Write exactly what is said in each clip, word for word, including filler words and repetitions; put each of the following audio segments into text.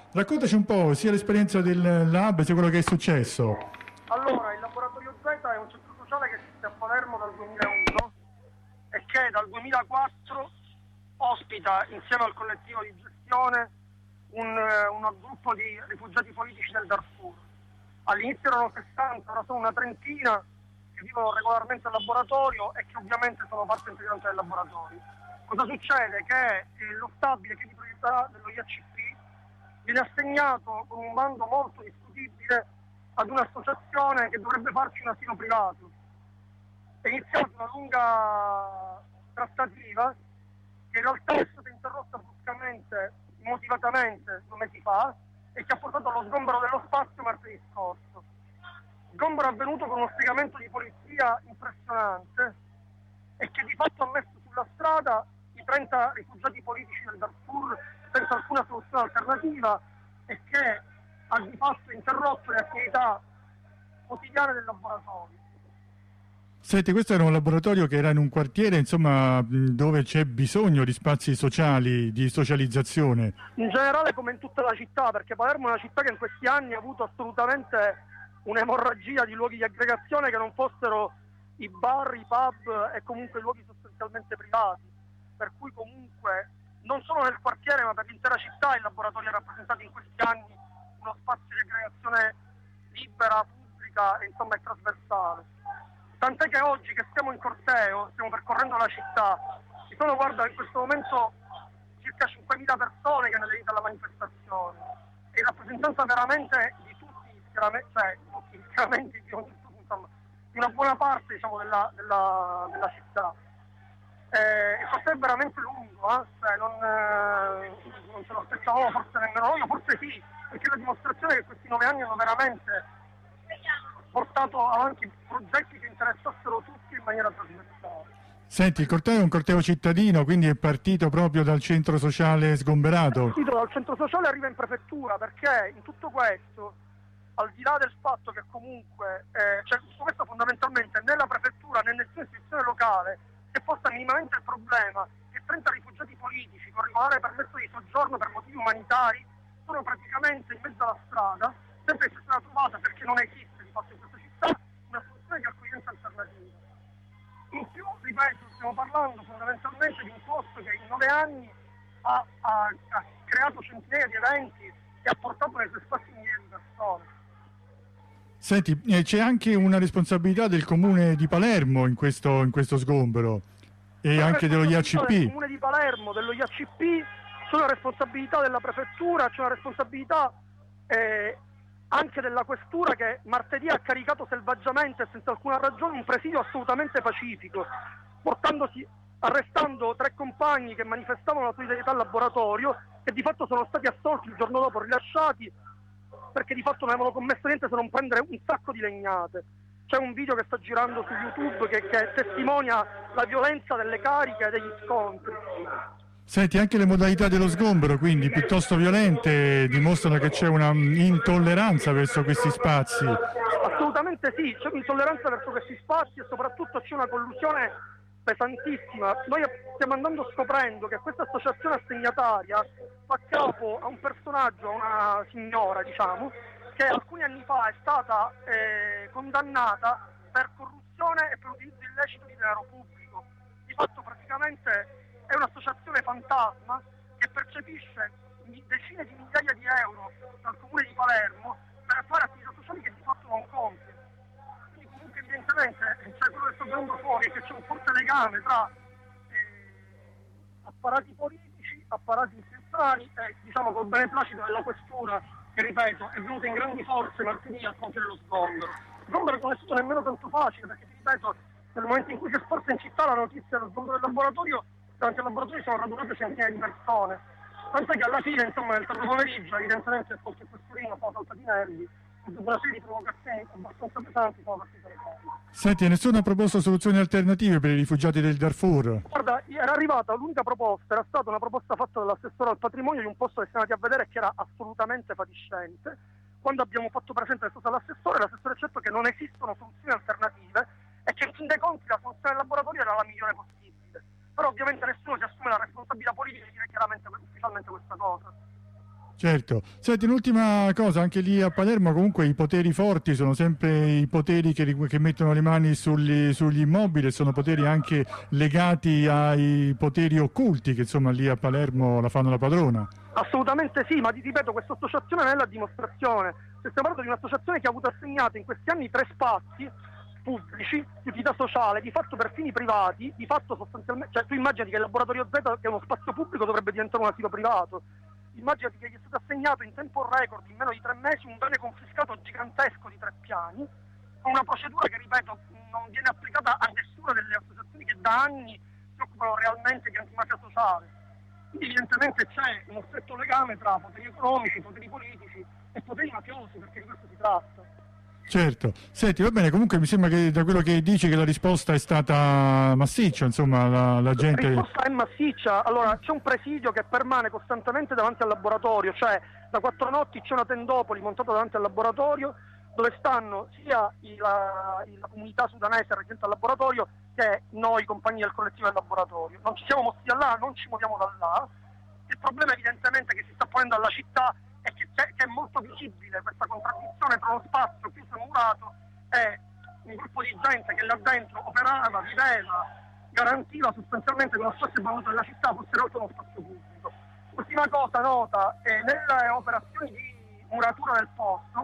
Raccontaci un po' sia l'esperienza del lab sia quello che è successo. Allora, il Laboratorio Z è un centro sociale che esiste a Palermo dal duemilauno e che dal duemilaquattro ospita, insieme al collettivo di gestione, un, uno gruppo di rifugiati politici del Darfur. All'inizio erano sessanta, ora sono una trentina che vivono regolarmente al laboratorio e che ovviamente sono parte integrante del laboratorio. Cosa succede? Che eh, lo stabile che è di proprietà dello I A C P viene assegnato con un bando molto discutibile ad un'associazione che dovrebbe farci un asilo privato. È iniziata una lunga trattativa che in realtà è stata interrotta bruscamente, motivatamente, due mesi fa, e che ha portato allo sgombero dello spazio martedì scorso. Sgombero avvenuto con uno spiegamento di polizia impressionante e che di fatto ha messo sulla strada i trenta rifugiati politici del Darfur senza alcuna soluzione alternativa e che ha di fatto interrotto le attività quotidiane del laboratorio. Senti, questo era un laboratorio che era in un quartiere, insomma, dove c'è bisogno di spazi sociali, di socializzazione. In generale come in tutta la città, perché Palermo è una città che in questi anni ha avuto assolutamente un'emorragia di luoghi di aggregazione che non fossero i bar, i pub e comunque luoghi sostanzialmente privati, per cui comunque non solo nel quartiere ma per l'intera città il laboratorio ha rappresentato in questi anni uno spazio di aggregazione libera, pubblica e insomma è trasversale. Tant'è che oggi che stiamo in corteo, stiamo percorrendo la città, ci sono, guarda, in questo momento circa cinquemila persone che hanno aderito alla manifestazione, e in rappresentanza veramente di tutti, cioè tutti, chiaramente di, insomma, di una buona parte, diciamo, della, della, della città. Eh, il corteo è veramente lungo, eh? Cioè, non, eh, non ce lo aspettavamo forse nemmeno noi, forse sì, perché è la dimostrazione che questi nove anni hanno veramente portato avanti progetti che interessassero tutti in maniera trasversale. Senti, il corteo è un corteo cittadino, quindi è partito proprio dal centro sociale sgomberato? È partito dal centro sociale e arriva in prefettura, perché in tutto questo, al di là del fatto che comunque, eh, cioè tutto questo fondamentalmente né la prefettura né nessuna istituzione locale si è posta minimamente il problema che trenta rifugiati politici con regolare permesso di soggiorno per motivi umanitari sono praticamente in mezzo alla strada, sempre che sia stata trovata, perché non esiste di fatto in questa città, una soluzione di accoglienza alternativa. In più, ripeto, stiamo parlando fondamentalmente di un posto che in nove anni ha, ha, ha creato centinaia di eventi e ha portato nei suoi spazi migliaia di persone. Senti, eh, c'è anche una responsabilità del comune di Palermo in questo, in questo sgombero e C'è anche dello I A C P. Del comune di Palermo, dello I A C P, c'è una responsabilità della prefettura, c'è una responsabilità eh, anche della questura che martedì ha caricato selvaggiamente e senza alcuna ragione un presidio assolutamente pacifico, portandosi, arrestando tre compagni che manifestavano la solidarietà al laboratorio, che di fatto sono stati assolti il giorno dopo, rilasciati, perché di fatto non avevano commesso niente se non prendere un sacco di legnate. C'è un video che sta girando su YouTube che, che testimonia la violenza delle cariche e degli scontri. Senti, anche le modalità dello sgombero, quindi piuttosto violente, dimostrano che c'è una intolleranza verso questi spazi. Assolutamente sì, c'è un'intolleranza verso questi spazi e soprattutto c'è una collusione pesantissima. Noi stiamo andando scoprendo che questa associazione assegnataria fa capo a un personaggio, a una signora, diciamo, che alcuni anni fa è stata eh, condannata per corruzione e per utilizzo illecito di denaro pubblico. Di fatto praticamente è un'associazione fantasma che percepisce decine di migliaia di euro dal comune di Palermo per attuare attività sociali che di fatto non compie. Quindi comunque evidentemente cioè, quello che sta venendo fuori è che c'è un forte legame tra eh, apparati politici, apparati istituzionali e diciamo col beneplacito della questura che, ripeto, è venuta in grandi forze martedì a compiere lo sgombero. Sgombero che non è stato nemmeno tanto facile, perché ti ripeto, nel momento in cui si è sparsa in città la notizia dello sgombero del laboratorio, davanti al laboratorio sono radunate centinaia di persone. Tant'è che alla fine, insomma, nel tardo pomeriggio, evidentemente qualche questurino fa salta di nervi, e dopo una serie di provocazioni abbastanza pesanti sono partite le cose. Senti, nessuno ha proposto soluzioni alternative per i rifugiati del Darfur? Guarda, era arrivata l'unica proposta, era stata una proposta fatta dall'assessore al patrimonio di un posto che siamo andati a vedere che era assolutamente fatiscente. Quando abbiamo fatto presente questa cosa all'assessore, l'assessore ha detto che non esistono soluzioni alternative e che in fin dei conti la soluzione del laboratorio era la migliore possibile. Però ovviamente nessuno si assume la responsabilità politica di dire chiaramente ufficialmente questa cosa. Certo. Senti, un'ultima cosa, anche lì a Palermo comunque i poteri forti sono sempre i poteri che, che mettono le mani sugli, sugli immobili, sono poteri anche legati ai poteri occulti che insomma lì a Palermo la fanno la padrona. Assolutamente sì, ma ti ripeto, questa associazione non è la dimostrazione. Cioè, stiamo parlando di un'associazione che ha avuto assegnato in questi anni tre spazi pubblici di utilità sociale, di fatto per fini privati, di fatto sostanzialmente, cioè tu immagini che il laboratorio Z, che è uno spazio pubblico, dovrebbe diventare un asilo privato. Immaginati che gli è stato assegnato in tempo record, in meno di tre mesi, un bene confiscato gigantesco di tre piani, con una procedura che, ripeto, non viene applicata a nessuna delle associazioni che da anni si occupano realmente di antimafia sociale. Quindi evidentemente c'è uno stretto legame tra poteri economici, poteri politici e poteri mafiosi, perché di questo si tratta. Certo. Senti, va bene, comunque mi sembra che da quello che dici che la risposta è stata massiccia, insomma, la, la gente... La risposta è massiccia. Allora, c'è un presidio che permane costantemente davanti al laboratorio, cioè da quattro notti c'è una tendopoli montata davanti al laboratorio, dove stanno sia i, la, la comunità sudanese reggente al laboratorio che noi, compagni del collettivo del laboratorio. Non ci siamo mossi da là, non ci muoviamo da là. Il problema evidentemente che si sta ponendo alla città è che, che è molto visibile questa contraddizione tra lo spazio chiuso e murato e un gruppo di gente che là dentro operava, viveva, garantiva sostanzialmente che lo spazio abbandonato della città fosse realtà uno spazio pubblico. Ultima cosa nota, eh, nelle operazioni di muratura del posto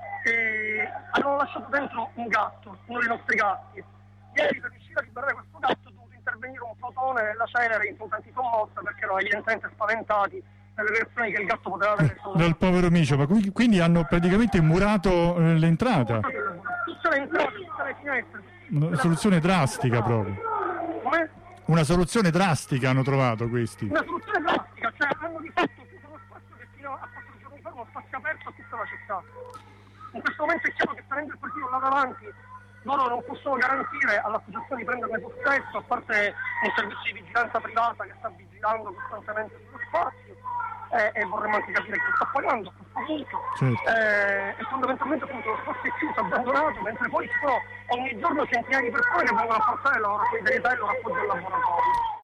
eh, hanno lasciato dentro un gatto, uno dei nostri gatti. Ieri per riuscire a liberare questo gatto è dovuto intervenire un plotone della Celere in potenti commossa perché erano evidentemente spaventati nelle reazioni che il gatto poteva avere. Dal povero micio, ma quindi hanno praticamente murato eh, l'entrata. Tutte le entrate, tutte le finestre. Una soluzione drastica proprio. Come? Una soluzione drastica hanno trovato questi. Una soluzione drastica, cioè hanno di fatto chiuso uno spazio che fino a quattro giorni fa era uno spazio aperto a tutta la città. In questo momento è chiaro che tenendo il partito là davanti loro non possono garantire all'associazione di prenderne possesso, a parte un servizio di vigilanza privata che sta vigilando costantemente sullo spazio eh, e vorremmo anche capire chi sta pagando a questo punto. Certo. Eh, e fondamentalmente appunto lo spazio è chiuso, abbandonato, mentre poi ci sono ogni giorno centinaia di persone che vengono a portare la loro solidarietà e il loro appoggio al laboratorio.